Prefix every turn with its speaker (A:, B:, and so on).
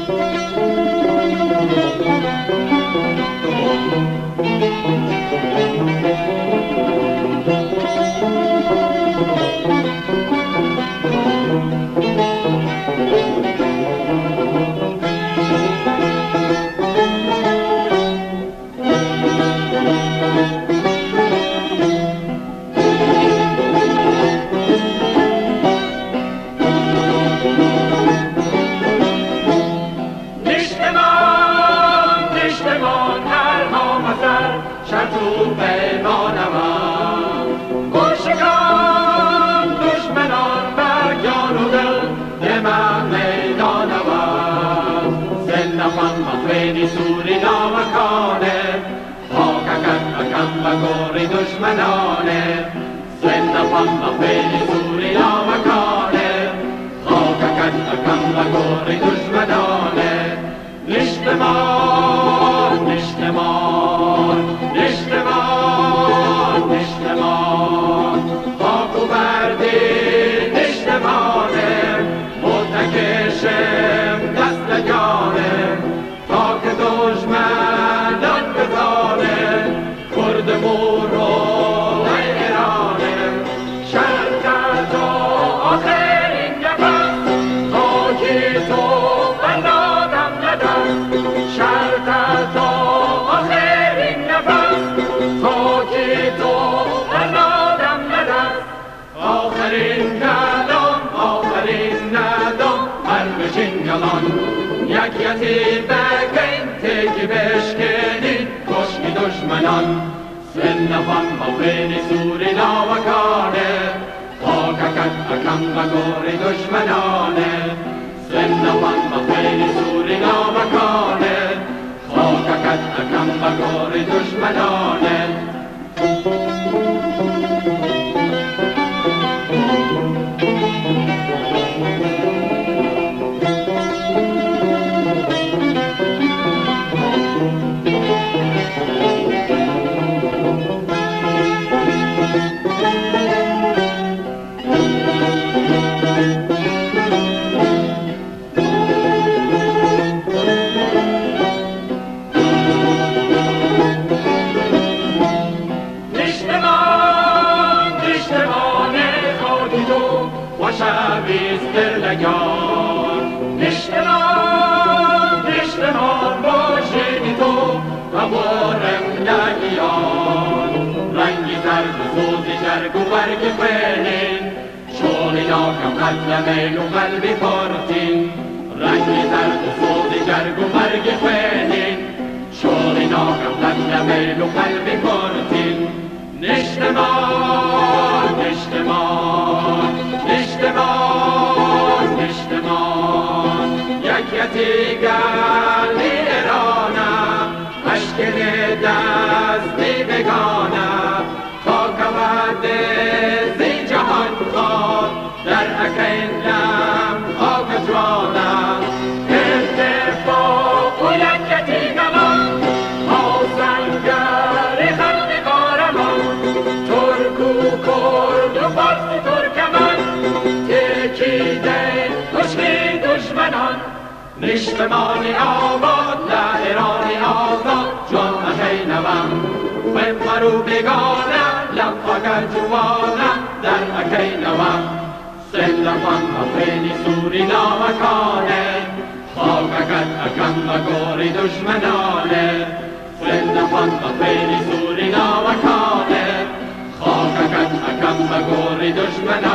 A: سوری نامکانه پاککت اکم و گوری دشمنانه زندفم و خیلی سوری نامکانه پاککت اکم و گوری دشمنانه نشتمان نشتمان نشتمان نشتمان پاکو بردی نشتمانه متکشم دست جانه تا که دشمنان بزانه کرد مورو ایرانه شرط تا آخرین نفس تا که تو بلادم ندست شرط تا آخرین نفس تا که تو بلادم ندست آخرین ندم مرمشین یلان یک یتیم بگین تیکی بشکنین کشکی دشمنان سنفان با خیلی سوری ناوکانه پاککت اکم و گوری دشمنانه سنفان با خیلی سوری ناوکانه پاککت اکم و گوری دشمنانه نشتمان باشی تو و بارم نگیان رنگی زرد و سوزی جرگ و برگ خیلین شولی ناکم قتل میل و قلبی پارتین رنگی زرد و سوزی جرگ و برگ خیلین شولی ناکم قتل میل و قلبی پارتین نشتمان نشتمان نشتمان نشتمان یک یتیگل ایرانم اشک دستی بگانم تا کود زی جهان خواد در اکیلم آگ جوانم اتفاق و یک یتیگلان آسنگری خلقی قارمان ترک و کرد و فارسی ترکمن تکیده کشکی دشمنان نشتمانی آباد لحرانی آزاد جان اکینوم و مرو بگانه لبخاک جوانه در اکینوم سندفان و خیلی سوری نامکانه خاککت اکم و گوری دشمنانه سندفان و خیلی سوری نامکانه خاککت اکم و گوری دشمنانه